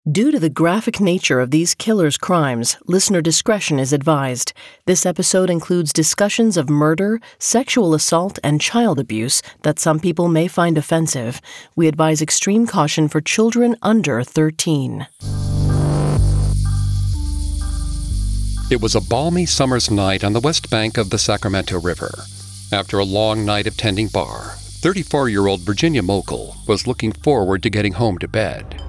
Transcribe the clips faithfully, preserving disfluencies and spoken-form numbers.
Due to the graphic nature of these killers' crimes, listener discretion is advised. This episode includes discussions of murder, sexual assault, and child abuse that some people may find offensive. We advise extreme caution for children under thirteen. It was a balmy summer's night on the west bank of the Sacramento River. After a long night of tending bar, thirty-four-year-old Virginia Mokel was looking forward to getting home to bed.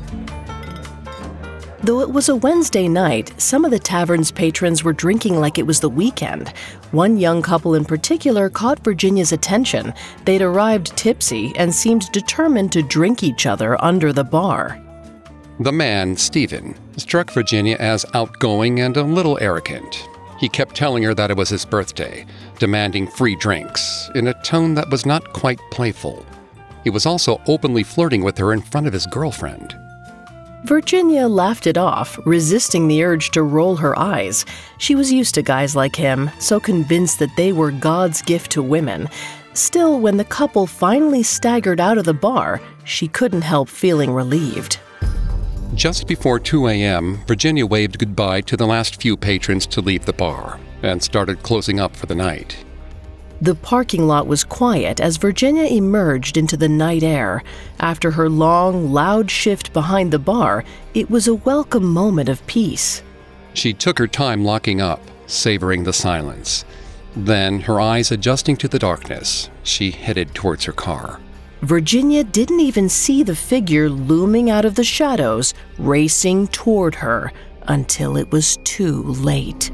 Though it was a Wednesday night, some of the tavern's patrons were drinking like it was the weekend. One young couple in particular caught Virginia's attention. They'd arrived tipsy and seemed determined to drink each other under the bar. The man, Stephen, struck Virginia as outgoing and a little arrogant. He kept telling her that it was his birthday, demanding free drinks, in a tone that was not quite playful. He was also openly flirting with her in front of his girlfriend. Virginia laughed it off, resisting the urge to roll her eyes. She was used to guys like him, so convinced that they were God's gift to women. Still, when the couple finally staggered out of the bar, she couldn't help feeling relieved. Just before two a.m., Virginia waved goodbye to the last few patrons to leave the bar and started closing up for the night. The parking lot was quiet as Virginia emerged into the night air. After her long, loud shift behind the bar, it was a welcome moment of peace. She took her time locking up, savoring the silence. Then, her eyes adjusting to the darkness, she headed towards her car. Virginia didn't even see the figure looming out of the shadows, racing toward her, until it was too late.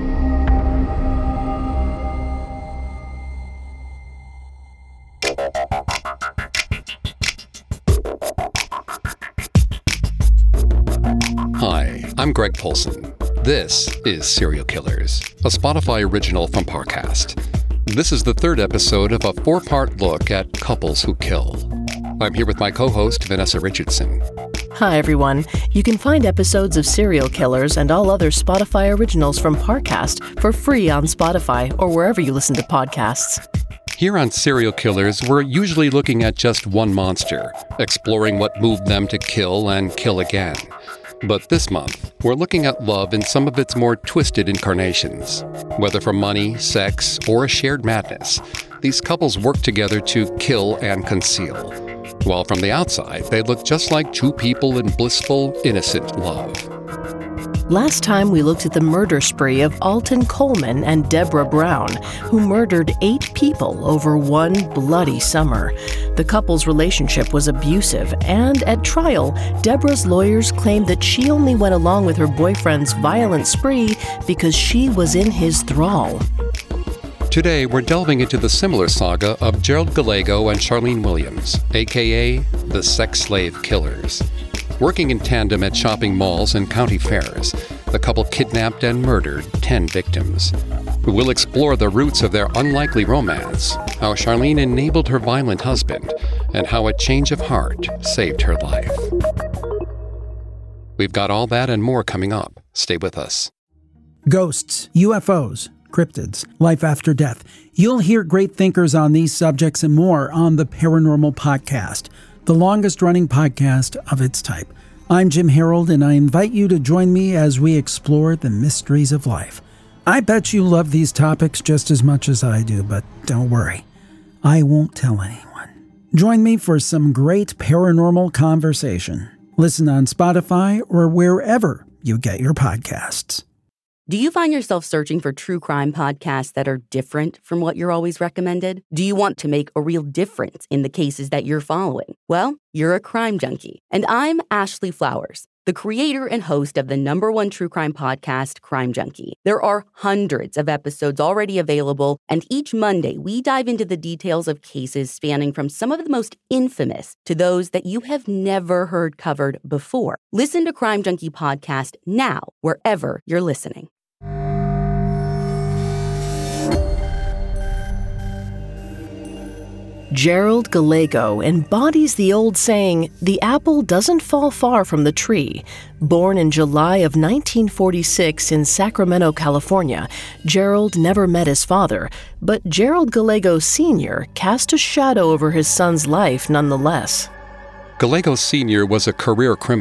Hi, I'm Greg Polson. This is Serial Killers, a Spotify original from Parcast. This is the third episode of a four-part look at couples who kill. I'm here with my co-host, Vanessa Richardson. Hi, everyone. You can find episodes of Serial Killers and all other Spotify originals from Parcast for free on Spotify or wherever you listen to podcasts. Here on Serial Killers, we're usually looking at just one monster, exploring what moved them to kill and kill again. But this month, we're looking at love in some of its more twisted incarnations. Whether for money, sex, or a shared madness, these couples work together to kill and conceal. While from the outside, they look just like two people in blissful, innocent love. Last time we looked at the murder spree of Alton Coleman and Deborah Brown, who murdered eight people over one bloody summer. The couple's relationship was abusive, and at trial, Deborah's lawyers claimed that she only went along with her boyfriend's violent spree because she was in his thrall. Today, we're delving into the similar saga of Gerald Gallego and Charlene Williams, aka the Sex Slave Killers. Working in tandem at shopping malls and county fairs, the couple kidnapped and murdered ten victims. We'll explore the roots of their unlikely romance, how Charlene enabled her violent husband, and how a change of heart saved her life. We've got all that and more coming up. Stay with us. Ghosts, U F Os, cryptids, life after death. You'll hear great thinkers on these subjects and more on the Paranormal Podcast, the longest-running podcast of its type. I'm Jim Harold, and I invite you to join me as we explore the mysteries of life. I bet you love these topics just as much as I do, but don't worry, I won't tell anyone. Join me for some great paranormal conversation. Listen on Spotify or wherever you get your podcasts. Do you find yourself searching for true crime podcasts that are different from what you're always recommended? Do you want to make a real difference in the cases that you're following? Well, you're a crime junkie. And I'm Ashley Flowers, the creator and host of the number one true crime podcast, Crime Junkie. There are hundreds of episodes already available, and each Monday we dive into the details of cases spanning from some of the most infamous to those that you have never heard covered before. Listen to Crime Junkie Podcast now, wherever you're listening. Gerald Gallego embodies the old saying, "The apple doesn't fall far from the tree." Born in July of nineteen forty-six in Sacramento, California, Gerald never met his father, but Gerald Gallego Senior cast a shadow over his son's life nonetheless. Gallego Senior was a career criminal,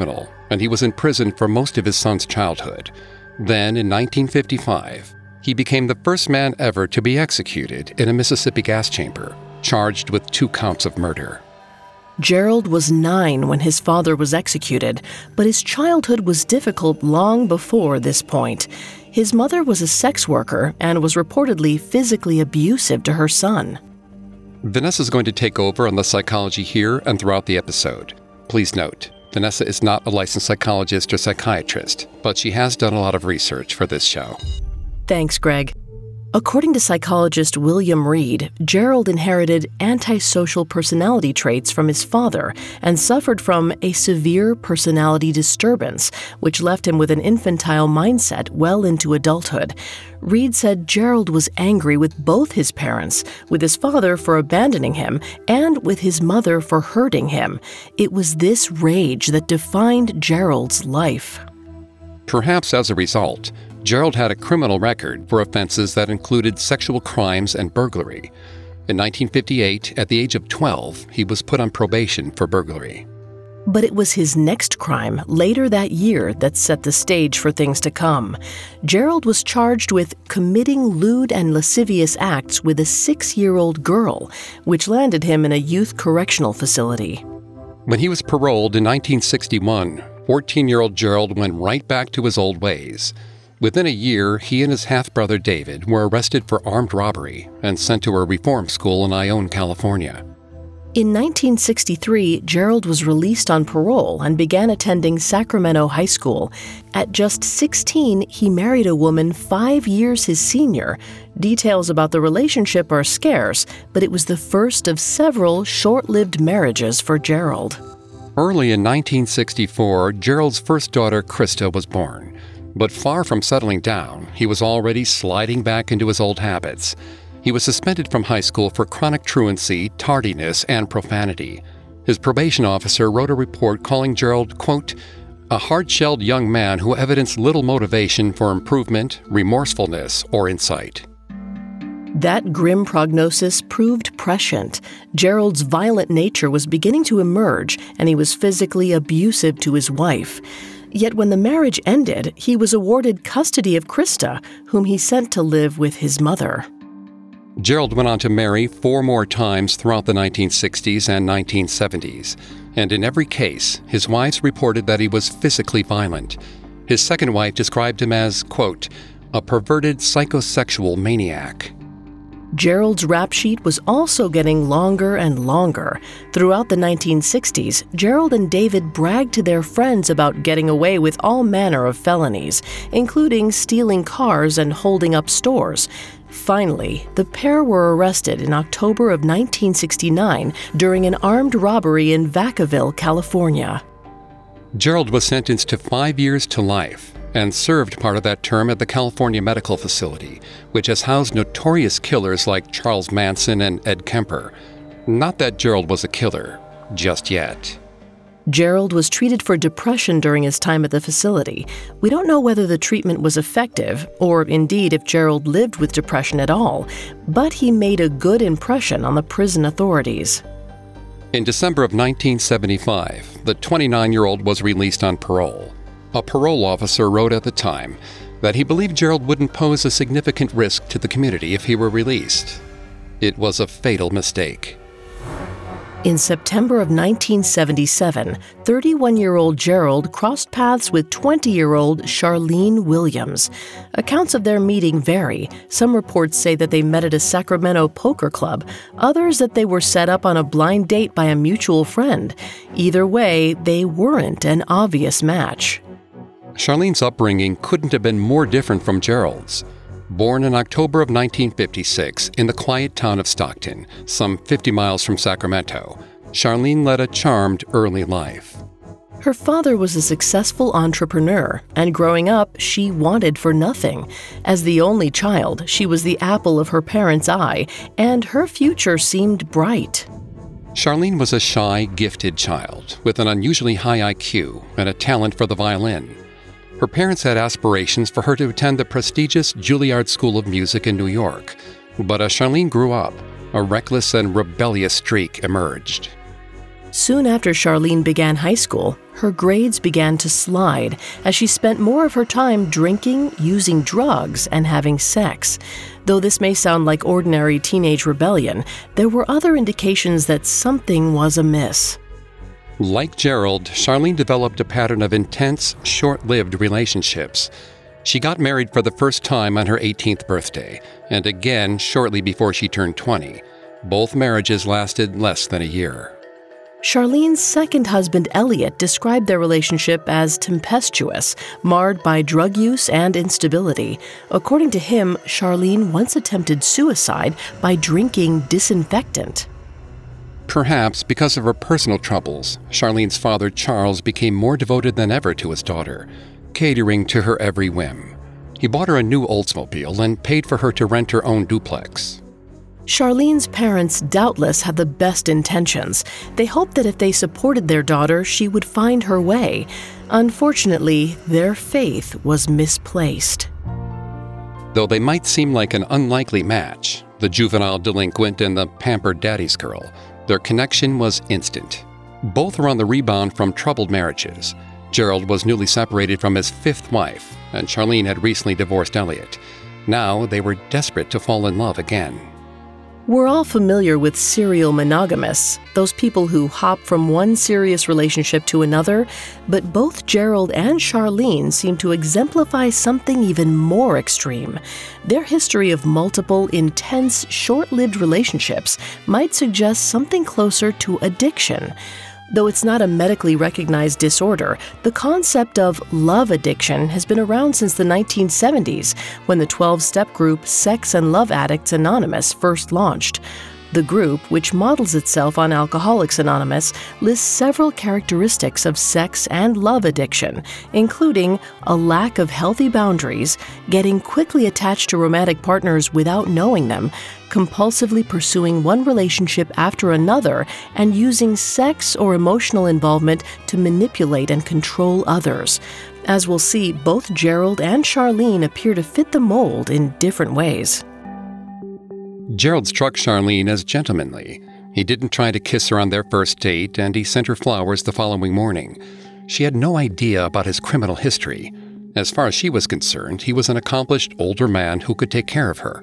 and he was in prison for most of his son's childhood. Then, in nineteen fifty-five, he became the first man ever to be executed in a Mississippi gas chamber, charged with two counts of murder. Gerald was nine when his father was executed, but his childhood was difficult long before this point. His mother was a sex worker and was reportedly physically abusive to her son. Vanessa is going to take over on the psychology here and throughout the episode. Please note, Vanessa is not a licensed psychologist or psychiatrist, but she has done a lot of research for this show. Thanks, Greg. According to psychologist William Reed, Gerald inherited antisocial personality traits from his father and suffered from a severe personality disturbance, which left him with an infantile mindset well into adulthood. Reed said Gerald was angry with both his parents, with his father for abandoning him and with his mother for hurting him. It was this rage that defined Gerald's life. Perhaps as a result, Gerald had a criminal record for offenses that included sexual crimes and burglary. In nineteen fifty-eight, at the age of twelve, he was put on probation for burglary. But it was his next crime later that year that set the stage for things to come. Gerald was charged with committing lewd and lascivious acts with a six-year-old girl, which landed him in a youth correctional facility. When he was paroled in nineteen sixty-one, fourteen-year-old Gerald went right back to his old ways. Within a year, he and his half-brother David were arrested for armed robbery and sent to a reform school in Ione, California. In nineteen sixty-three, Gerald was released on parole and began attending Sacramento High School. At just sixteen, he married a woman five years his senior. Details about the relationship are scarce, but it was the first of several short-lived marriages for Gerald. Early in nineteen sixty-four, Gerald's first daughter, Krista, was born. But far from settling down, he was already sliding back into his old habits. He was suspended from high school for chronic truancy, tardiness, and profanity. His probation officer wrote a report calling Gerald, quote, a hard-shelled young man who evidenced little motivation for improvement, remorsefulness, or insight. That grim prognosis proved prescient. Gerald's violent nature was beginning to emerge, and he was physically abusive to his wife. Yet when the marriage ended, he was awarded custody of Krista, whom he sent to live with his mother. Gerald went on to marry four more times throughout the nineteen sixties and nineteen seventies, and in every case, his wives reported that he was physically violent. His second wife described him as, quote, a perverted psychosexual maniac. Gerald's rap sheet was also getting longer and longer. Throughout the nineteen sixties, Gerald and David bragged to their friends about getting away with all manner of felonies, including stealing cars and holding up stores. Finally, the pair were arrested in October of nineteen sixty-nine during an armed robbery in Vacaville, California. Gerald was sentenced to five years to life and served part of that term at the California Medical Facility, which has housed notorious killers like Charles Manson and Ed Kemper. Not that Gerald was a killer, just yet. Gerald was treated for depression during his time at the facility. We don't know whether the treatment was effective, or indeed if Gerald lived with depression at all, but he made a good impression on the prison authorities. In December of nineteen seventy-five, the twenty-nine-year-old was released on parole. A parole officer wrote at the time that he believed Gerald wouldn't pose a significant risk to the community if he were released. It was a fatal mistake. In September of nineteen seventy-seven, thirty-one-year-old Gerald crossed paths with twenty-year-old Charlene Williams. Accounts of their meeting vary. Some reports say that they met at a Sacramento poker club, others that they were set up on a blind date by a mutual friend. Either way, they weren't an obvious match. Charlene's upbringing couldn't have been more different from Gerald's. Born in October of nineteen fifty-six in the quiet town of Stockton, some fifty miles from Sacramento, Charlene led a charmed early life. Her father was a successful entrepreneur, and growing up, she wanted for nothing. As the only child, she was the apple of her parents' eye, and her future seemed bright. Charlene was a shy, gifted child with an unusually high I Q and a talent for the violin. Her parents had aspirations for her to attend the prestigious Juilliard School of Music in New York. But as Charlene grew up, a reckless and rebellious streak emerged. Soon after Charlene began high school, her grades began to slide as she spent more of her time drinking, using drugs, and having sex. Though this may sound like ordinary teenage rebellion, there were other indications that something was amiss. Like Gerald, Charlene developed a pattern of intense, short-lived relationships. She got married for the first time on her eighteenth birthday, and again shortly before she turned twenty. Both marriages lasted less than a year. Charlene's second husband, Elliot, described their relationship as tempestuous, marred by drug use and instability. According to him, Charlene once attempted suicide by drinking disinfectant. Perhaps because of her personal troubles, Charlene's father, Charles, became more devoted than ever to his daughter, catering to her every whim. He bought her a new Oldsmobile and paid for her to rent her own duplex. Charlene's parents doubtless had the best intentions. They hoped that if they supported their daughter, she would find her way. Unfortunately, their faith was misplaced. Though they might seem like an unlikely match, the juvenile delinquent and the pampered daddy's girl, their connection was instant. Both were on the rebound from troubled marriages. Gerald was newly separated from his fifth wife, and Charlene had recently divorced Elliot. Now they were desperate to fall in love again. We're all familiar with serial monogamists, those people who hop from one serious relationship to another, but both Gerald and Charlene seem to exemplify something even more extreme. Their history of multiple, intense, short-lived relationships might suggest something closer to addiction. Though it's not a medically recognized disorder, the concept of love addiction has been around since the nineteen seventies, when the twelve-step group Sex and Love Addicts Anonymous first launched. The group, which models itself on Alcoholics Anonymous, lists several characteristics of sex and love addiction, including a lack of healthy boundaries, getting quickly attached to romantic partners without knowing them, compulsively pursuing one relationship after another, and using sex or emotional involvement to manipulate and control others. As we'll see, both Gerald and Charlene appear to fit the mold in different ways. Gerald struck Charlene as gentlemanly. He didn't try to kiss her on their first date, and he sent her flowers the following morning. She had no idea about his criminal history. As far as she was concerned, he was an accomplished older man who could take care of her.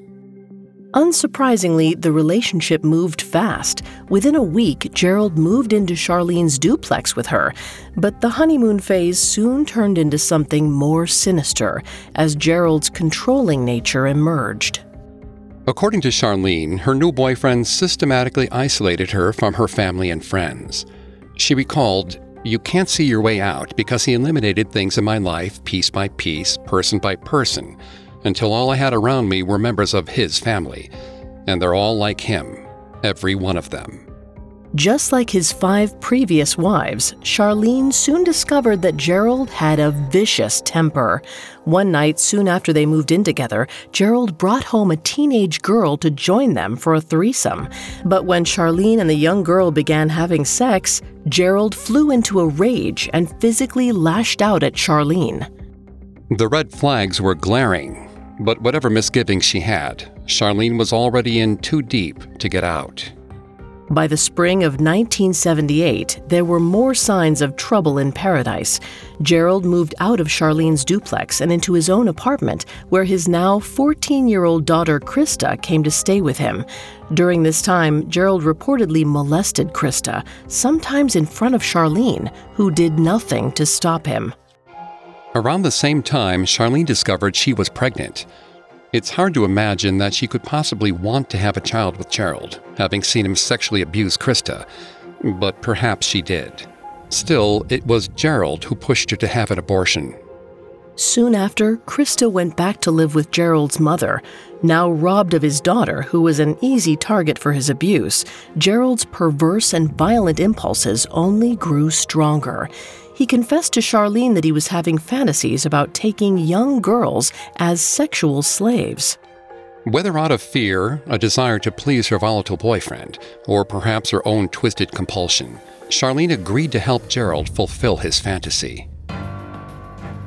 Unsurprisingly, the relationship moved fast. Within a week, Gerald moved into Charlene's duplex with her. But the honeymoon phase soon turned into something more sinister, as Gerald's controlling nature emerged. According to Charlene, her new boyfriend systematically isolated her from her family and friends. She recalled, "You can't see your way out because he eliminated things in my life piece by piece, person by person, until all I had around me were members of his family. And they're all like him, every one of them." Just like his five previous wives, Charlene soon discovered that Gerald had a vicious temper. One night, soon after they moved in together, Gerald brought home a teenage girl to join them for a threesome. But when Charlene and the young girl began having sex, Gerald flew into a rage and physically lashed out at Charlene. The red flags were glaring, but whatever misgivings she had, Charlene was already in too deep to get out. By the spring of nineteen seventy-eight, there were more signs of trouble in paradise. Gerald moved out of Charlene's duplex and into his own apartment, where his now fourteen-year-old daughter Krista came to stay with him. During this time, Gerald reportedly molested Krista, sometimes in front of Charlene, who did nothing to stop him. Around the same time, Charlene discovered she was pregnant. It's hard to imagine that she could possibly want to have a child with Gerald, having seen him sexually abuse Krista, but perhaps she did. Still, it was Gerald who pushed her to have an abortion. Soon after, Krista went back to live with Gerald's mother. Now robbed of his daughter, who was an easy target for his abuse, Gerald's perverse and violent impulses only grew stronger. He confessed to Charlene that he was having fantasies about taking young girls as sexual slaves. Whether out of fear, a desire to please her volatile boyfriend, or perhaps her own twisted compulsion, Charlene agreed to help Gerald fulfill his fantasy.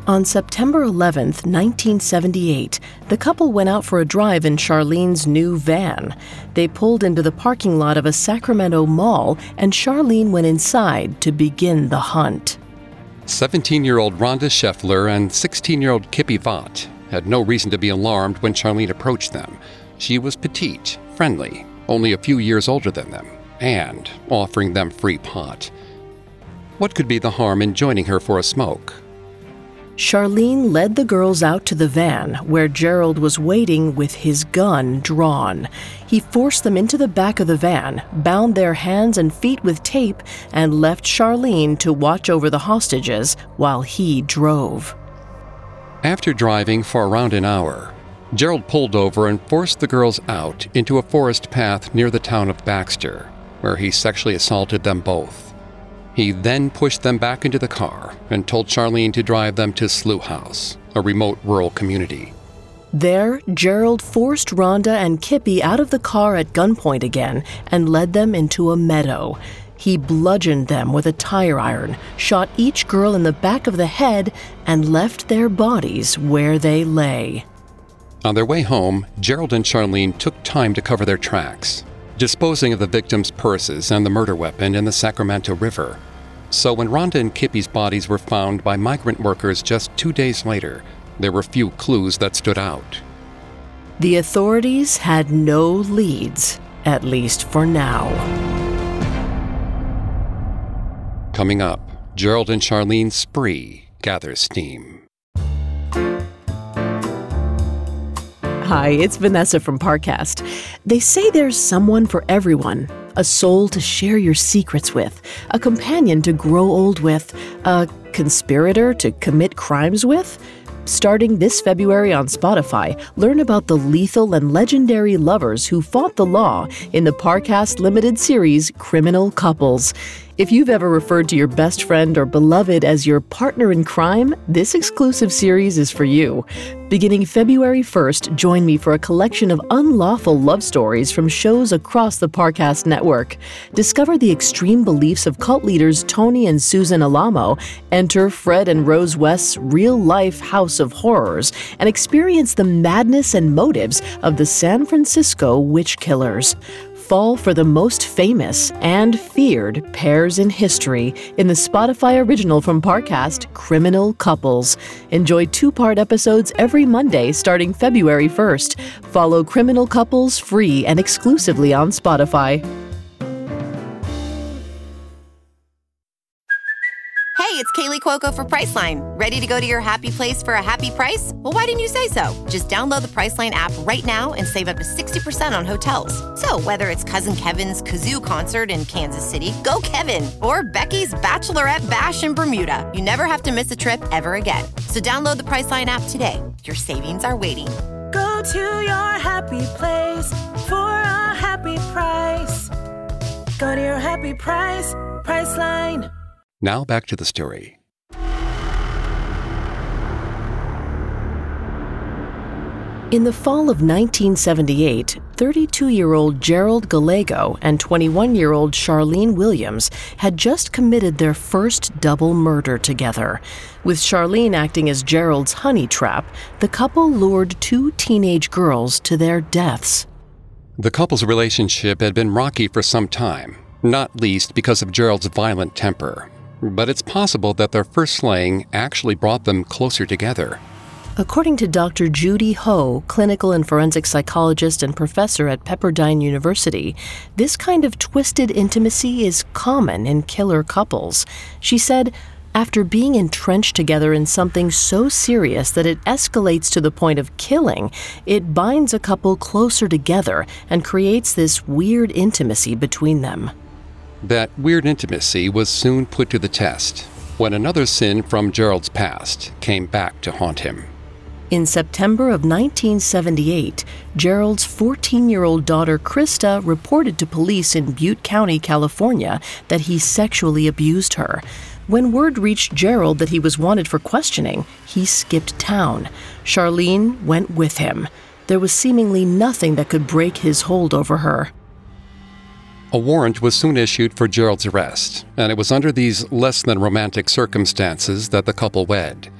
On September eleventh, nineteen seventy-eight, the couple went out for a drive in Charlene's new van. They pulled into the parking lot of a Sacramento mall, and Charlene went inside to begin the hunt. seventeen-year-old Rhonda Scheffler and sixteen-year-old Kippy Vaught had no reason to be alarmed when Charlene approached them. She was petite, friendly, only a few years older than them, and offering them free pot. What could be the harm in joining her for a smoke? Charlene led the girls out to the van, where Gerald was waiting with his gun drawn. He forced them into the back of the van, bound their hands and feet with tape, and left Charlene to watch over the hostages while he drove. After driving for around an hour, Gerald pulled over and forced the girls out into a forest path near the town of Baxter, where he sexually assaulted them both. He then pushed them back into the car and told Charlene to drive them to Slough House, a remote rural community. There, Gerald forced Rhonda and Kippy out of the car at gunpoint again and led them into a meadow. He bludgeoned them with a tire iron, shot each girl in the back of the head, and left their bodies where they lay. On their way home, Gerald and Charlene took time to cover their tracks, disposing of the victims' purses and the murder weapon in the Sacramento River. So when Rhonda and Kippy's bodies were found by migrant workers just two days later, there were few clues that stood out. The authorities had no leads, at least for now. Coming up, Gerald and Charlene's spree gathers steam. Hi, it's Vanessa from Parcast. They say there's someone for everyone. A soul to share your secrets with, a companion to grow old with, a conspirator to commit crimes with. Starting this February on Spotify, learn about the lethal and legendary lovers who fought the law in the Parcast limited series Criminal Couples. If you've ever referred to your best friend or beloved as your partner in crime, this exclusive series is for you. Beginning February first, join me for a collection of unlawful love stories from shows across the Parcast network. Discover the extreme beliefs of cult leaders Tony and Susan Alamo, enter Fred and Rose West's real-life house of horrors, and experience the madness and motives of the San Francisco witch killers. Fall for the most famous and feared pairs in history in the Spotify original from Parcast, Criminal Couples. Enjoy two-part episodes every Monday starting February first. Follow Criminal Couples free and exclusively on Spotify. Hey, it's Kaylee Cuoco for Priceline. Ready to go to your happy place for a happy price? Well, why didn't you say so? Just download the Priceline app right now and save up to sixty percent on hotels. So whether it's Cousin Kevin's Kazoo Concert in Kansas City, go Kevin, or Becky's Bachelorette Bash in Bermuda, you never have to miss a trip ever again. So download the Priceline app today. Your savings are waiting. Go to your happy place for a happy price. Go to your happy price, Priceline. Now back to the story. In the fall of nineteen seventy-eight, thirty-two-year-old Gerald Gallego and twenty-one-year-old Charlene Williams had just committed their first double murder together. With Charlene acting as Gerald's honey trap, the couple lured two teenage girls to their deaths. The couple's relationship had been rocky for some time, not least because of Gerald's violent temper. But it's possible that their first slaying actually brought them closer together. According to Doctor Judy Ho, clinical and forensic psychologist and professor at Pepperdine University, this kind of twisted intimacy is common in killer couples. She said, after being entrenched together in something so serious that it escalates to the point of killing, it binds a couple closer together and creates this weird intimacy between them. That weird intimacy was soon put to the test when another sin from Gerald's past came back to haunt him. In September of nineteen seventy-eight, Gerald's fourteen-year-old daughter Krista reported to police in Butte County, California, that he sexually abused her. When word reached Gerald that he was wanted for questioning, he skipped town. Charlene went with him. There was seemingly nothing that could break his hold over her. A warrant was soon issued for Gerald's arrest, and it was under these less-than-romantic circumstances that the couple wed.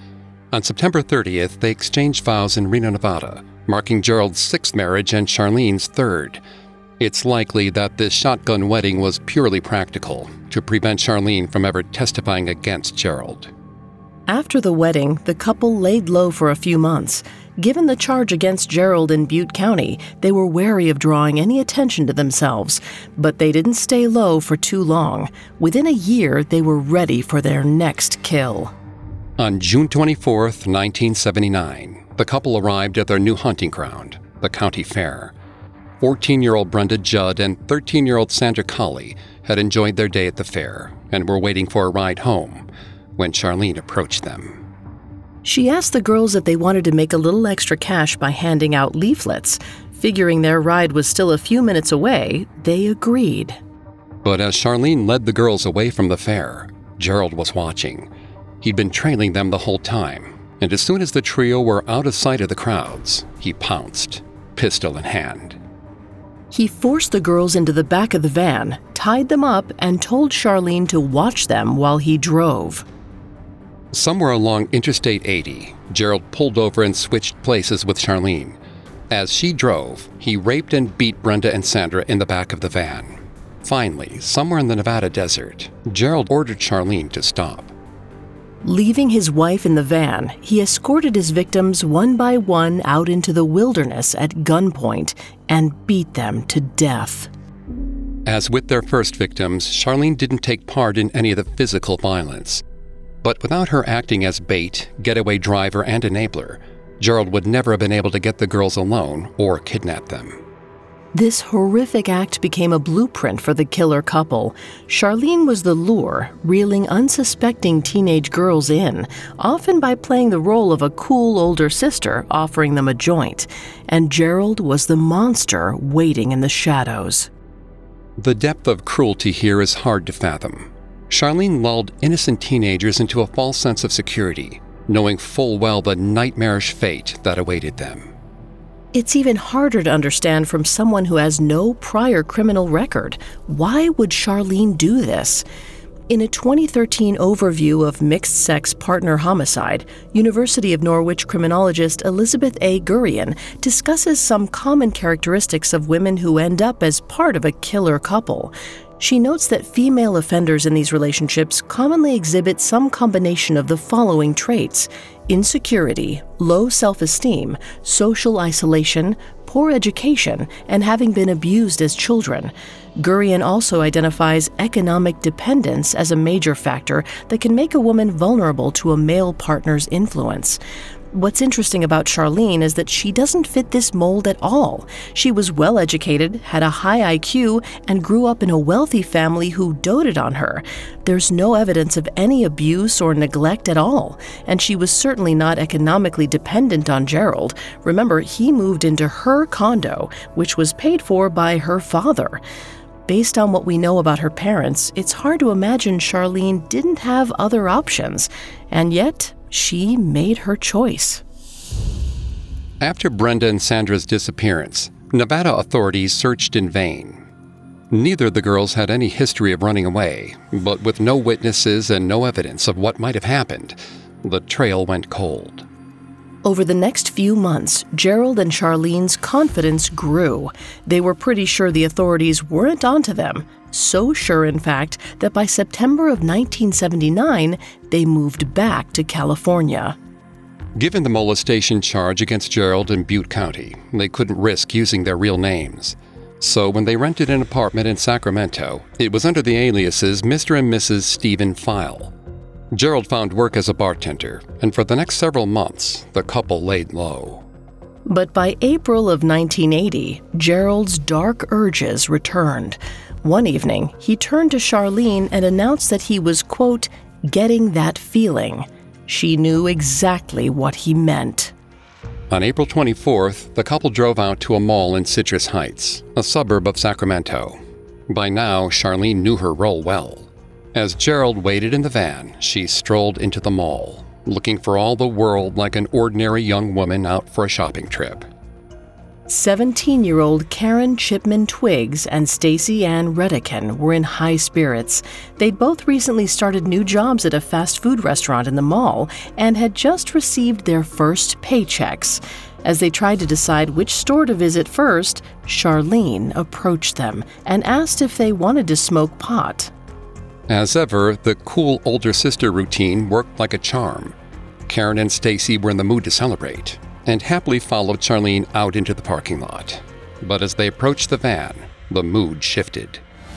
On September thirtieth, they exchanged vows in Reno, Nevada, marking Gerald's sixth marriage and Charlene's third. It's likely that this shotgun wedding was purely practical, to prevent Charlene from ever testifying against Gerald. After the wedding, the couple laid low for a few months. Given the charge against Gerald in Butte County, they were wary of drawing any attention to themselves, but they didn't stay low for too long. Within a year, they were ready for their next kill. On June twenty-fourth, nineteen seventy-nine, the couple arrived at their new hunting ground, the county fair. fourteen-year-old Brenda Judd and thirteen-year-old Sandra Colley had enjoyed their day at the fair and were waiting for a ride home when Charlene approached them. She asked the girls if they wanted to make a little extra cash by handing out leaflets. Figuring their ride was still a few minutes away, they agreed. But as Charlene led the girls away from the fair, Gerald was watching. He'd been trailing them the whole time, and as soon as the trio were out of sight of the crowds, he pounced, pistol in hand. He forced the girls into the back of the van, tied them up, and told Charlene to watch them while he drove. Somewhere along Interstate eighty, Gerald pulled over and switched places with Charlene. As she drove, he raped and beat Brenda and Sandra in the back of the van. Finally, somewhere in the Nevada desert, Gerald ordered Charlene to stop. Leaving his wife in the van, he escorted his victims one by one out into the wilderness at gunpoint and beat them to death. As with their first victims, Charlene didn't take part in any of the physical violence. But without her acting as bait, getaway driver, and enabler, Gerald would never have been able to get the girls alone or kidnap them. This horrific act became a blueprint for the killer couple. Charlene was the lure, reeling unsuspecting teenage girls in, often by playing the role of a cool older sister offering them a joint. And Gerald was the monster waiting in the shadows. The depth of cruelty here is hard to fathom. Charlene lulled innocent teenagers into a false sense of security, knowing full well the nightmarish fate that awaited them. It's even harder to understand from someone who has no prior criminal record. Why would Charlene do this? In a twenty thirteen overview of mixed-sex partner homicide, University of Norwich criminologist Elizabeth A. Gurian discusses some common characteristics of women who end up as part of a killer couple. She notes that female offenders in these relationships commonly exhibit some combination of the following traits: insecurity, low self-esteem, social isolation, poor education, and having been abused as children. Gurian also identifies economic dependence as a major factor that can make a woman vulnerable to a male partner's influence. What's interesting about Charlene is that she doesn't fit this mold at all. She was well-educated, had a high I Q, and grew up in a wealthy family who doted on her. There's no evidence of any abuse or neglect at all, and she was certainly not economically dependent on Gerald. Remember, he moved into her condo, which was paid for by her father. Based on what we know about her parents, it's hard to imagine Charlene didn't have other options, and yet she made her choice. After Brenda and Sandra's disappearance, Nevada authorities searched in vain. Neither of the girls had any history of running away, but with no witnesses and no evidence of what might have happened, the trail went cold. Over the next few months, Gerald and Charlene's confidence grew. They were pretty sure the authorities weren't onto them. So sure, in fact, that by September of nineteen seventy-nine, they moved back to California. Given the molestation charge against Gerald in Butte County, they couldn't risk using their real names. So when they rented an apartment in Sacramento, it was under the aliases Mister and Missus Stephen File. Gerald found work as a bartender, and for the next several months, the couple laid low. But by April of nineteen eighty, Gerald's dark urges returned. One evening, he turned to Charlene and announced that he was, quote, getting that feeling. She knew exactly what he meant. On April twenty-fourth, the couple drove out to a mall in Citrus Heights, a suburb of Sacramento. By now, Charlene knew her role well. As Gerald waited in the van, she strolled into the mall, looking for all the world like an ordinary young woman out for a shopping trip. seventeen-year-old Karen Chipman Twiggs and Stacy Ann Redican were in high spirits. They'd both recently started new jobs at a fast food restaurant in the mall and had just received their first paychecks. As they tried to decide which store to visit first, Charlene approached them and asked if they wanted to smoke pot. As ever, the cool older sister routine worked like a charm. Karen and Stacy were in the mood to celebrate and happily followed Charlene out into the parking lot. But as they approached the van, the mood shifted.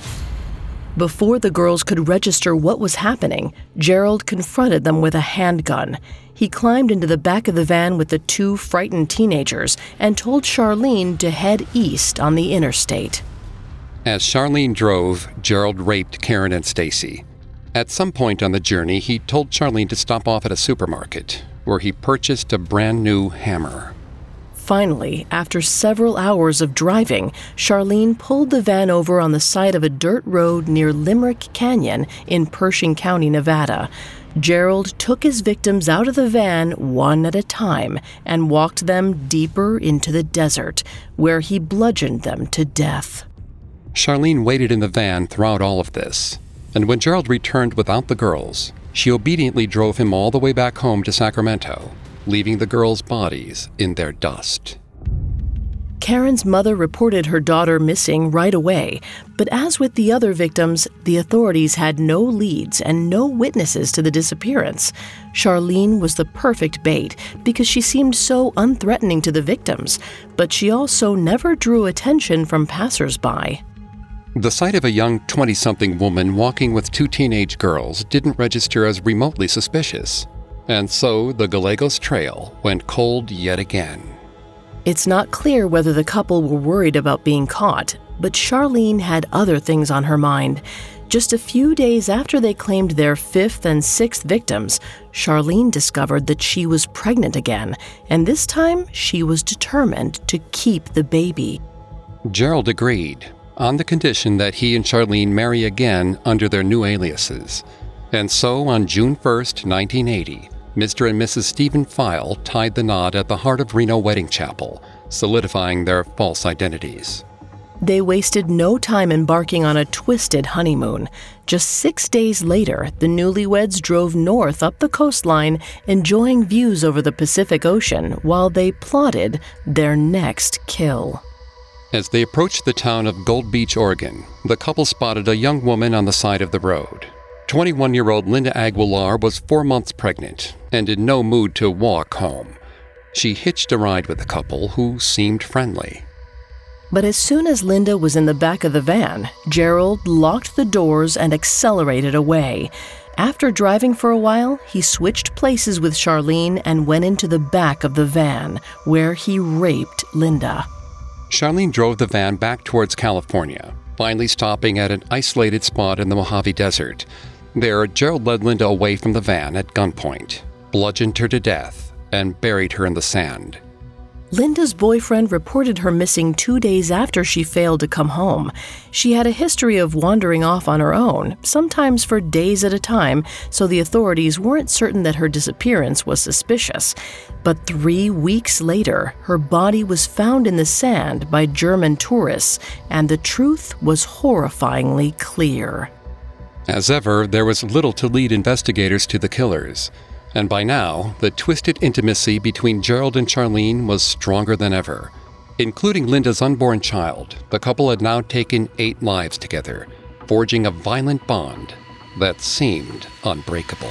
Before the girls could register what was happening, Gerald confronted them with a handgun. He climbed into the back of the van with the two frightened teenagers and told Charlene to head east on the interstate. As Charlene drove, Gerald raped Karen and Stacy. At some point on the journey, he told Charlene to stop off at a supermarket, where he purchased a brand new hammer. Finally, after several hours of driving, Charlene pulled the van over on the side of a dirt road near Limerick Canyon in Pershing County, Nevada. Gerald took his victims out of the van one at a time and walked them deeper into the desert, where he bludgeoned them to death. Charlene waited in the van throughout all of this, and when Gerald returned without the girls, she obediently drove him all the way back home to Sacramento, leaving the girls' bodies in their dust. Karen's mother reported her daughter missing right away, but as with the other victims, the authorities had no leads and no witnesses to the disappearance. Charlene was the perfect bait because she seemed so unthreatening to the victims, but she also never drew attention from passersby. The sight of a young twenty-something woman walking with two teenage girls didn't register as remotely suspicious, and so the Gallegos trail went cold yet again. It's not clear whether the couple were worried about being caught, but Charlene had other things on her mind. Just a few days after they claimed their fifth and sixth victims, Charlene discovered that she was pregnant again, and this time she was determined to keep the baby. Gerald agreed, on the condition that he and Charlene marry again under their new aliases. And so on June first, nineteen eighty, Mister and Missus Stephen File tied the knot at the Heart of Reno Wedding Chapel, solidifying their false identities. They wasted no time embarking on a twisted honeymoon. Just six days later, the newlyweds drove north up the coastline, enjoying views over the Pacific Ocean while they plotted their next kill. As they approached the town of Gold Beach, Oregon, the couple spotted a young woman on the side of the road. twenty-one-year-old Linda Aguilar was four months pregnant and in no mood to walk home. She hitched a ride with the couple, who seemed friendly. But as soon as Linda was in the back of the van, Gerald locked the doors and accelerated away. After driving for a while, he switched places with Charlene and went into the back of the van, where he raped Linda. Charlene drove the van back towards California, finally stopping at an isolated spot in the Mojave Desert. There, Gerald led Linda away from the van at gunpoint, bludgeoned her to death, and buried her in the sand. Linda's boyfriend reported her missing two days after she failed to come home. She had a history of wandering off on her own, sometimes for days at a time, so the authorities weren't certain that her disappearance was suspicious. But three weeks later, her body was found in the sand by German tourists, and the truth was horrifyingly clear. As ever, there was little to lead investigators to the killers. And by now, the twisted intimacy between Gerald and Charlene was stronger than ever. Including Linda's unborn child, the couple had now taken eight lives together, forging a violent bond that seemed unbreakable.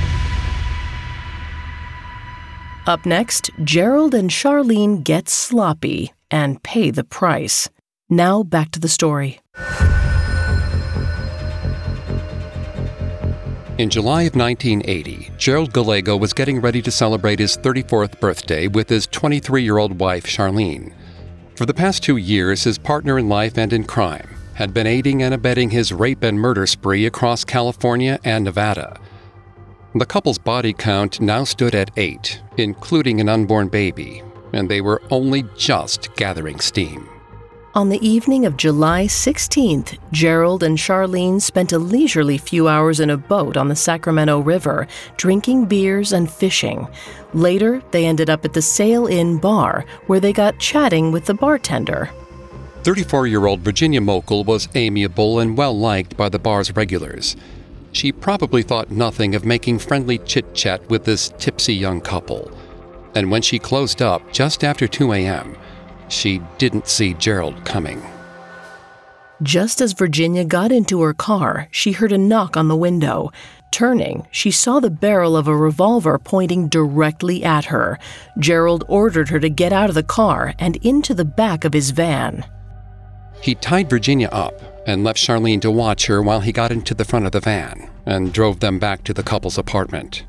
Up next, Gerald and Charlene get sloppy and pay the price. Now back to the story. In July of nineteen eighty, Gerald Gallego was getting ready to celebrate his thirty-fourth birthday with his twenty-three-year-old wife, Charlene. For the past two years, his partner in life and in crime had been aiding and abetting his rape and murder spree across California and Nevada. The couple's body count now stood at eight, including an unborn baby, and they were only just gathering steam. On the evening of July sixteenth, Gerald and Charlene spent a leisurely few hours in a boat on the Sacramento River, drinking beers and fishing. Later, they ended up at the Sail Inn bar, where they got chatting with the bartender. thirty-four-year-old Virginia Mokel was amiable and well-liked by the bar's regulars. She probably thought nothing of making friendly chit-chat with this tipsy young couple. And when she closed up just after two a.m., she didn't see Gerald coming. Just as Virginia got into her car, she heard a knock on the window. Turning, she saw the barrel of a revolver pointing directly at her. Gerald ordered her to get out of the car and into the back of his van. He tied Virginia up and left Charlene to watch her while he got into the front of the van and drove them back to the couple's apartment.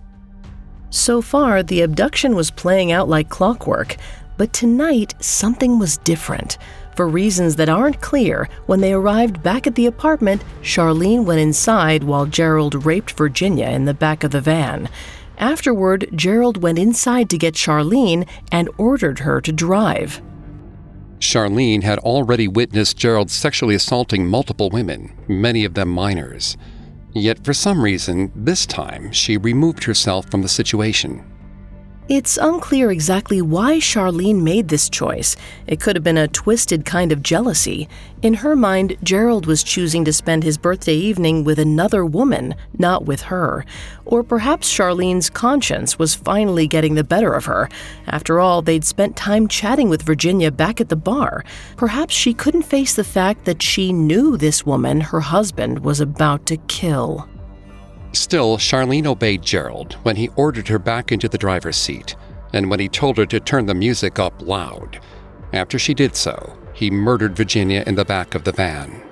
So far, the abduction was playing out like clockwork, but tonight something was different. For reasons that aren't clear, when they arrived back at the apartment, Charlene went inside while Gerald raped Virginia in the back of the van. Afterward, Gerald went inside to get Charlene and ordered her to drive. Charlene had already witnessed Gerald sexually assaulting multiple women, many of them minors. Yet for some reason, this time, she removed herself from the situation. It's unclear exactly why Charlene made this choice. It could have been a twisted kind of jealousy. In her mind, Gerald was choosing to spend his birthday evening with another woman, not with her. Or perhaps Charlene's conscience was finally getting the better of her. After all, they'd spent time chatting with Virginia back at the bar. Perhaps she couldn't face the fact that she knew this woman her husband was about to kill. Still, Charlene obeyed Gerald when he ordered her back into the driver's seat, and when he told her to turn the music up loud. After she did so, he murdered Virginia in the back of the van.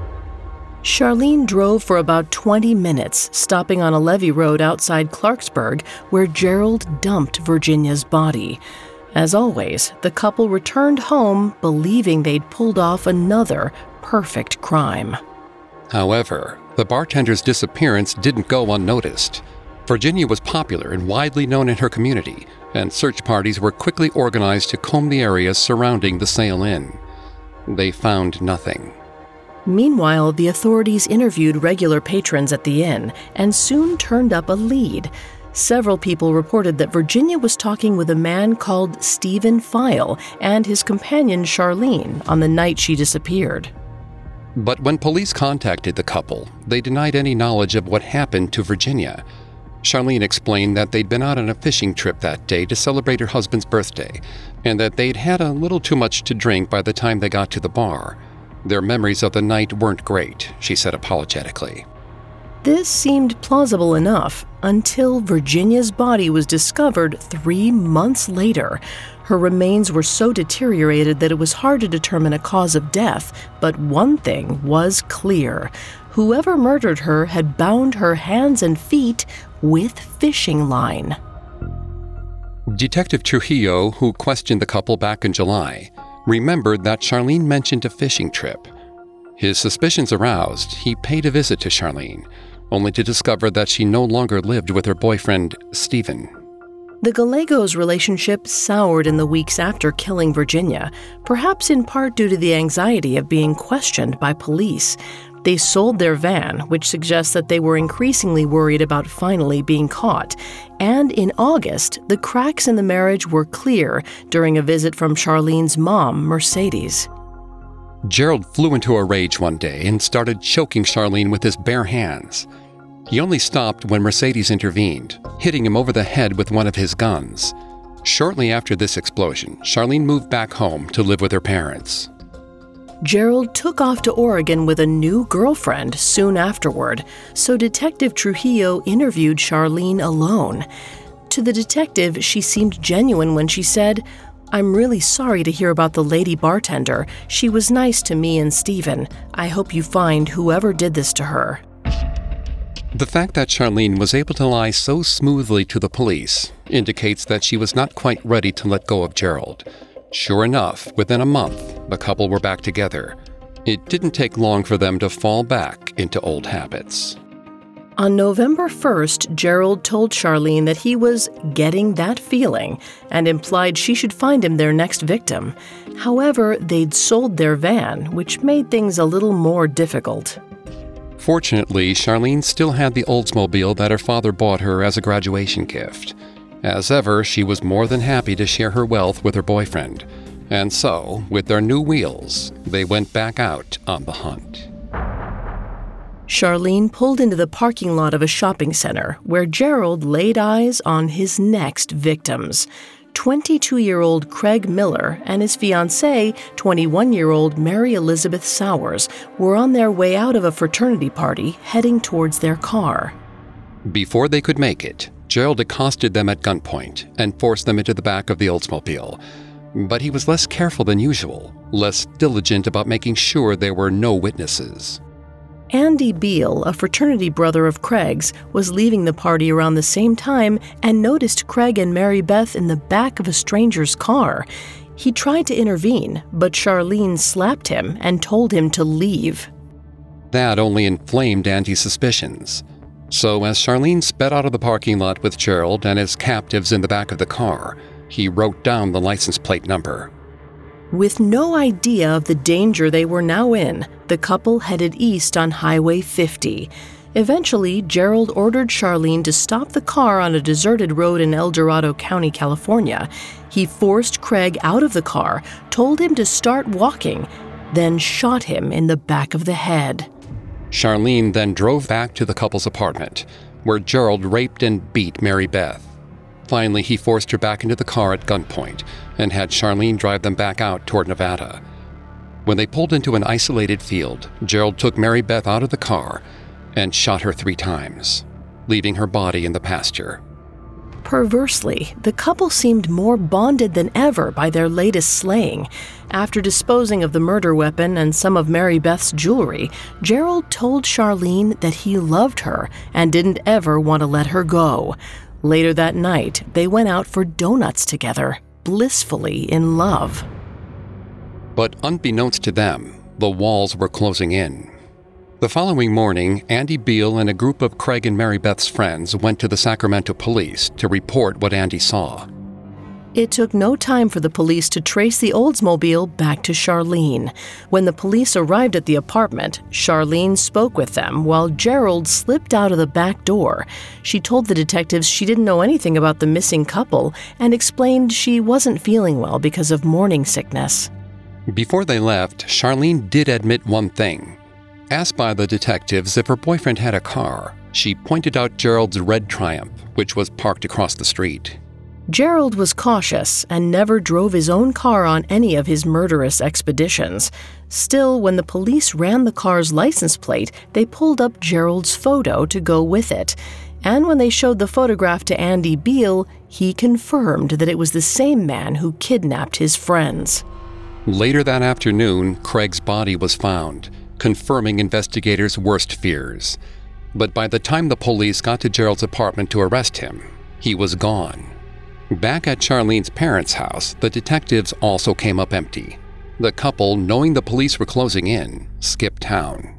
Charlene drove for about twenty minutes, stopping on a levee road outside Clarksburg, where Gerald dumped Virginia's body. As always, the couple returned home believing they'd pulled off another perfect crime. However, the bartender's disappearance didn't go unnoticed. Virginia was popular and widely known in her community, and search parties were quickly organized to comb the areas surrounding the Sail Inn. They found nothing. Meanwhile, the authorities interviewed regular patrons at the inn and soon turned up a lead. Several people reported that Virginia was talking with a man called Stephen File and his companion Charlene on the night she disappeared. But when police contacted the couple, they denied any knowledge of what happened to Virginia. Charlene explained that they'd been out on a fishing trip that day to celebrate her husband's birthday, and that they'd had a little too much to drink by the time they got to the bar. Their memories of the night weren't great, she said apologetically. This seemed plausible enough until Virginia's body was discovered three months later. Her remains were so deteriorated that it was hard to determine a cause of death, but one thing was clear. Whoever murdered her had bound her hands and feet with fishing line. Detective Trujillo, who questioned the couple back in July, remembered that Charlene mentioned a fishing trip. His suspicions aroused, he paid a visit to Charlene, only to discover that she no longer lived with her boyfriend, Stephen. The Gallegos' relationship soured in the weeks after killing Virginia, perhaps in part due to the anxiety of being questioned by police. They sold their van, which suggests that they were increasingly worried about finally being caught. And in August, the cracks in the marriage were clear during a visit from Charlene's mom, Mercedes. Gerald flew into a rage one day and started choking Charlene with his bare hands. He only stopped when Mercedes intervened, hitting him over the head with one of his guns. Shortly after this explosion, Charlene moved back home to live with her parents. Gerald took off to Oregon with a new girlfriend soon afterward, so Detective Trujillo interviewed Charlene alone. To the detective, she seemed genuine when she said, "I'm really sorry to hear about the lady bartender. She was nice to me and Stephen. I hope you find whoever did this to her." The fact that Charlene was able to lie so smoothly to the police indicates that she was not quite ready to let go of Gerald. Sure enough, within a month, the couple were back together. It didn't take long for them to fall back into old habits. On November first, Gerald told Charlene that he was getting that feeling and implied she should find him their next victim. However, they'd sold their van, which made things a little more difficult. Fortunately, Charlene still had the Oldsmobile that her father bought her as a graduation gift. As ever, she was more than happy to share her wealth with her boyfriend. And so, with their new wheels, they went back out on the hunt. Charlene pulled into the parking lot of a shopping center where Gerald laid eyes on his next victims. twenty-two-year-old Craig Miller and his fiancée, twenty-one-year-old Mary Elizabeth Sowers, were on their way out of a fraternity party heading towards their car. Before they could make it, Gerald accosted them at gunpoint and forced them into the back of the Oldsmobile. But he was less careful than usual, less diligent about making sure there were no witnesses. Andy Beal, a fraternity brother of Craig's, was leaving the party around the same time and noticed Craig and Mary Beth in the back of a stranger's car. He tried to intervene, but Charlene slapped him and told him to leave. That only inflamed Andy's suspicions. So as Charlene sped out of the parking lot with Gerald and his captives in the back of the car, he wrote down the license plate number. With no idea of the danger they were now in, the couple headed east on Highway fifty. Eventually, Gerald ordered Charlene to stop the car on a deserted road in El Dorado County, California. He forced Craig out of the car, told him to start walking, then shot him in the back of the head. Charlene then drove back to the couple's apartment, where Gerald raped and beat Mary Beth. Finally, he forced her back into the car at gunpoint and had Charlene drive them back out toward Nevada. When they pulled into an isolated field, Gerald took Mary Beth out of the car and shot her three times, leaving her body in the pasture. Perversely, the couple seemed more bonded than ever by their latest slaying. After disposing of the murder weapon and some of Mary Beth's jewelry, Gerald told Charlene that he loved her and didn't ever want to let her go. Later that night, they went out for donuts together, blissfully in love. But unbeknownst to them, the walls were closing in. The following morning, Andy Beal and a group of Craig and Mary Beth's friends went to the Sacramento police to report what Andy saw. It took no time for the police to trace the Oldsmobile back to Charlene. When the police arrived at the apartment, Charlene spoke with them while Gerald slipped out of the back door. She told the detectives she didn't know anything about the missing couple and explained she wasn't feeling well because of morning sickness. Before they left, Charlene did admit one thing. Asked by the detectives if her boyfriend had a car, she pointed out Gerald's red Triumph, which was parked across the street. Gerald was cautious and never drove his own car on any of his murderous expeditions. Still, when the police ran the car's license plate, they pulled up Gerald's photo to go with it. And when they showed the photograph to Andy Beal, he confirmed that it was the same man who kidnapped his friends. Later that afternoon, Craig's body was found, confirming investigators' worst fears. But by the time the police got to Gerald's apartment to arrest him, he was gone. Back at Charlene's parents' house, the detectives also came up empty. The couple, knowing the police were closing in, skipped town.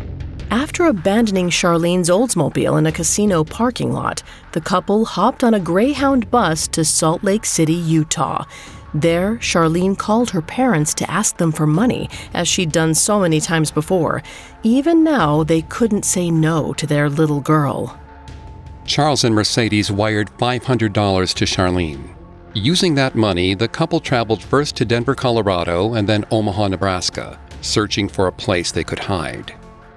After abandoning Charlene's Oldsmobile in a casino parking lot, the couple hopped on a Greyhound bus to Salt Lake City, Utah. There, Charlene called her parents to ask them for money, as she'd done so many times before. Even now, they couldn't say no to their little girl. Charles and Mercedes wired five hundred dollars to Charlene. Using that money, the couple traveled first to Denver, Colorado, and then Omaha, Nebraska, searching for a place they could hide.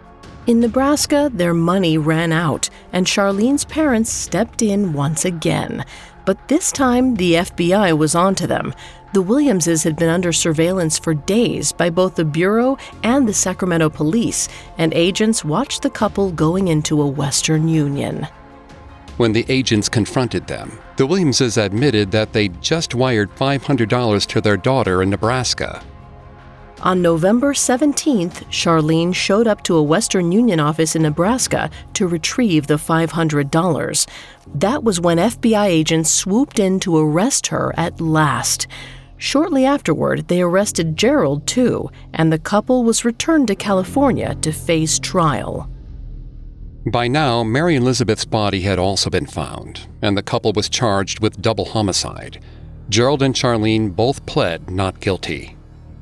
In Nebraska, their money ran out, and Charlene's parents stepped in once again. But this time, the F B I was onto them. The Williamses had been under surveillance for days by both the Bureau and the Sacramento police, and agents watched the couple going into a Western Union. When the agents confronted them, the Williamses admitted that they'd just wired five hundred dollars to their daughter in Nebraska. On November seventeenth, Charlene showed up to a Western Union office in Nebraska to retrieve the five hundred dollars. That was when F B I agents swooped in to arrest her at last. Shortly afterward, they arrested Gerald, too, and the couple was returned to California to face trial. By now, Mary Elizabeth's body had also been found, and the couple was charged with double homicide. Gerald and Charlene both pled not guilty.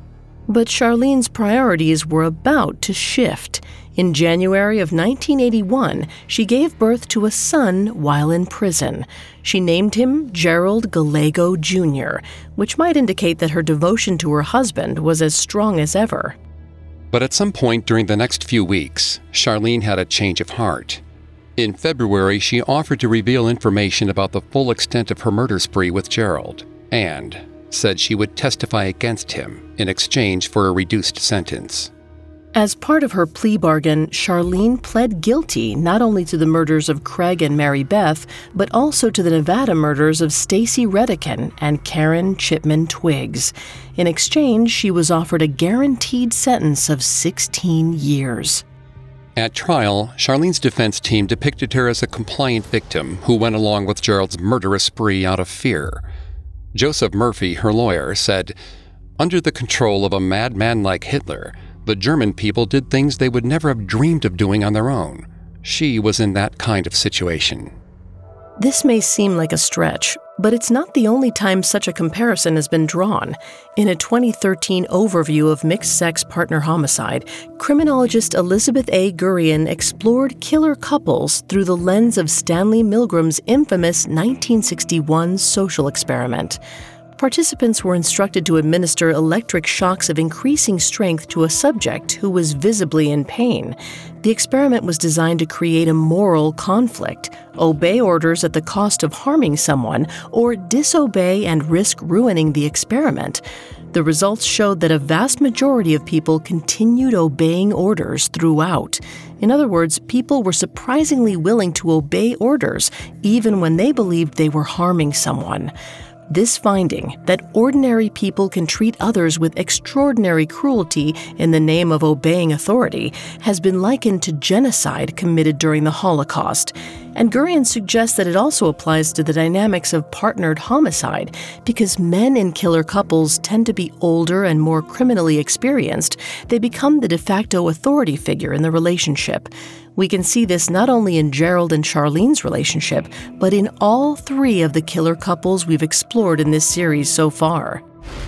But Charlene's priorities were about to shift. In January of nineteen eighty-one, she gave birth to a son while in prison. She named him Gerald Gallego Junior, which might indicate that her devotion to her husband was as strong as ever. But at some point during the next few weeks, Charlene had a change of heart. In February, she offered to reveal information about the full extent of her murder spree with Gerald, and said she would testify against him in exchange for a reduced sentence. As part of her plea bargain, Charlene pled guilty not only to the murders of Craig and Mary Beth, but also to the Nevada murders of Stacy Redican and Karen Chipman Twiggs. In exchange, she was offered a guaranteed sentence of sixteen years. At trial, Charlene's defense team depicted her as a compliant victim who went along with Gerald's murderous spree out of fear. Joseph Murphy, her lawyer, said, "Under the control of a madman like Hitler, the German people did things they would never have dreamed of doing on their own. She was in that kind of situation." This may seem like a stretch, but it's not the only time such a comparison has been drawn. In a twenty thirteen overview of mixed-sex partner homicide, criminologist Elizabeth A. Gurian explored killer couples through the lens of Stanley Milgram's infamous nineteen sixty-one social experiment. Participants were instructed to administer electric shocks of increasing strength to a subject who was visibly in pain. The experiment was designed to create a moral conflict: obey orders at the cost of harming someone, or disobey and risk ruining the experiment. The results showed that a vast majority of people continued obeying orders throughout. In other words, people were surprisingly willing to obey orders even when they believed they were harming someone. This finding, that ordinary people can treat others with extraordinary cruelty in the name of obeying authority, has been likened to genocide committed during the Holocaust. And Gurian suggests that it also applies to the dynamics of partnered homicide, because men in killer couples tend to be older and more criminally experienced. They become the de facto authority figure in the relationship. We can see this not only in Gerald and Charlene's relationship, but in all three of the killer couples we've explored in this series so far.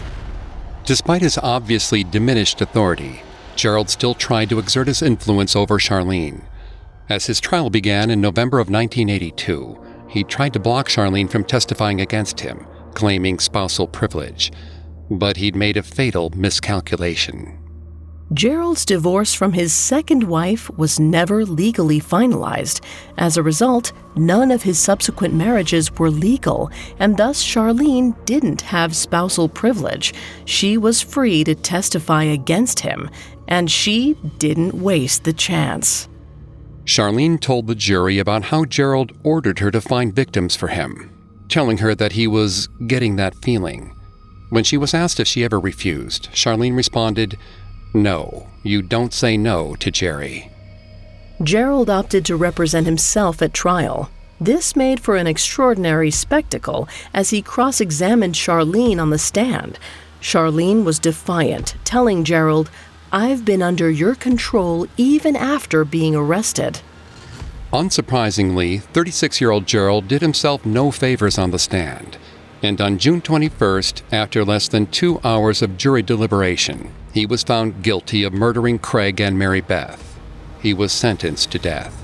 Despite his obviously diminished authority, Gerald still tried to exert his influence over Charlene. As his trial began in November of nineteen eighty-two, he tried to block Charlene from testifying against him, claiming spousal privilege. But he'd made a fatal miscalculation. Gerald's divorce from his second wife was never legally finalized. As a result, none of his subsequent marriages were legal, and thus Charlene didn't have spousal privilege. She was free to testify against him, and she didn't waste the chance. Charlene told the jury about how Gerald ordered her to find victims for him, telling her that he was getting that feeling. When she was asked if she ever refused, Charlene responded, "No, you don't say no to Jerry." Gerald opted to represent himself at trial. This made for an extraordinary spectacle as he cross-examined Charlene on the stand. Charlene was defiant, telling Gerald, "I've been under your control even after being arrested." Unsurprisingly, thirty-six-year-old Gerald did himself no favors on the stand. And on June twenty-first, after less than two hours of jury deliberation, he was found guilty of murdering Craig and Mary Beth. He was sentenced to death.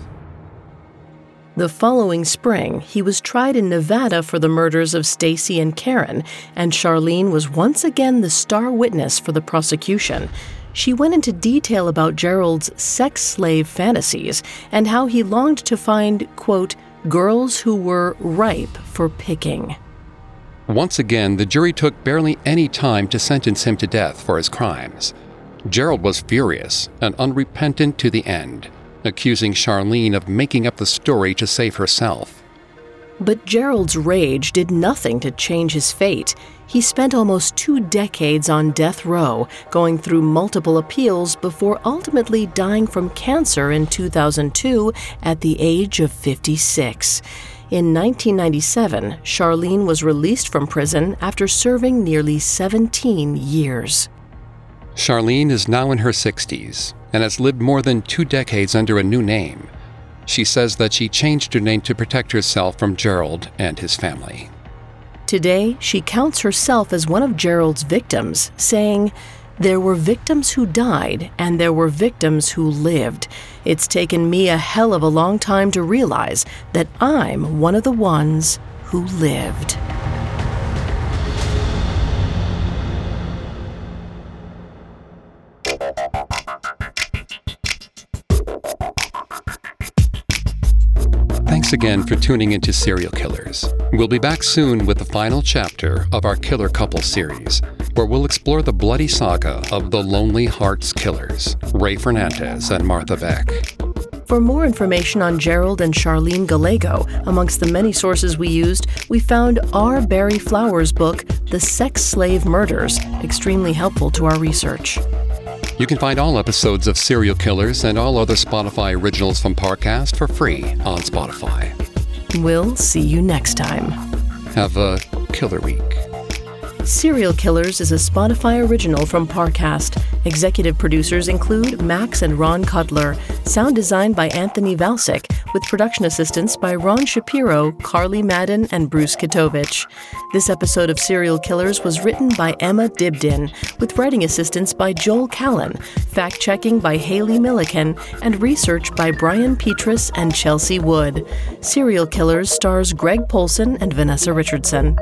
The following spring, he was tried in Nevada for the murders of Stacy and Karen, and Charlene was once again the star witness for the prosecution. She went into detail about Gerald's sex slave fantasies and how he longed to find, quote, girls who were ripe for picking. Once again, the jury took barely any time to sentence him to death for his crimes. Gerald was furious and unrepentant to the end, accusing Charlene of making up the story to save herself. But Gerald's rage did nothing to change his fate. He spent almost two decades on death row, going through multiple appeals before ultimately dying from cancer in two thousand two at the age of fifty-six. In nineteen ninety-seven, Charlene was released from prison after serving nearly seventeen years. Charlene is now in her sixties and has lived more than two decades under a new name. She says that she changed her name to protect herself from Gerald and his family. Today, she counts herself as one of Gerald's victims, saying, "There were victims who died, and there were victims who lived. It's taken me a hell of a long time to realize that I'm one of the ones who lived." Thanks again for tuning into Serial Killers. We'll be back soon with the final chapter of our Killer Couple series, where we'll explore the bloody saga of the Lonely Hearts Killers, Ray Fernandez and Martha Beck. For more information on Gerald and Charlene Gallego, amongst the many sources we used, we found R. Barry Flowers' book, The Sex Slave Murders, extremely helpful to our research. You can find all episodes of Serial Killers and all other Spotify originals from Parcast for free on Spotify. We'll see you next time. Have a killer week. Serial Killers is a Spotify original from Parcast. Executive producers include Max and Ron Cutler. Sound design by Anthony Valsic, with production assistance by Ron Shapiro, Carly Madden, and Bruce Kitovich. This episode of Serial Killers was written by Emma Dibdin, with writing assistance by Joel Callan, fact-checking by Haley Milliken, and research by Brian Petrus and Chelsea Wood. Serial Killers stars Greg Polson and Vanessa Richardson.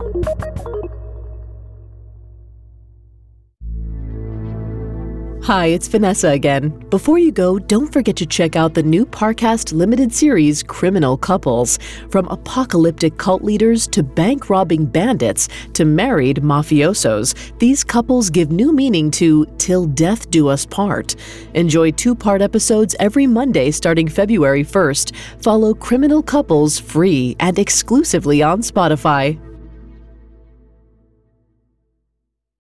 Hi, it's Vanessa again. Before you go, don't forget to check out the new Parcast limited series, Criminal Couples. From apocalyptic cult leaders to bank-robbing bandits to married mafiosos, these couples give new meaning to Till Death Do Us Part. Enjoy two-part episodes every Monday starting February first. Follow Criminal Couples free and exclusively on Spotify.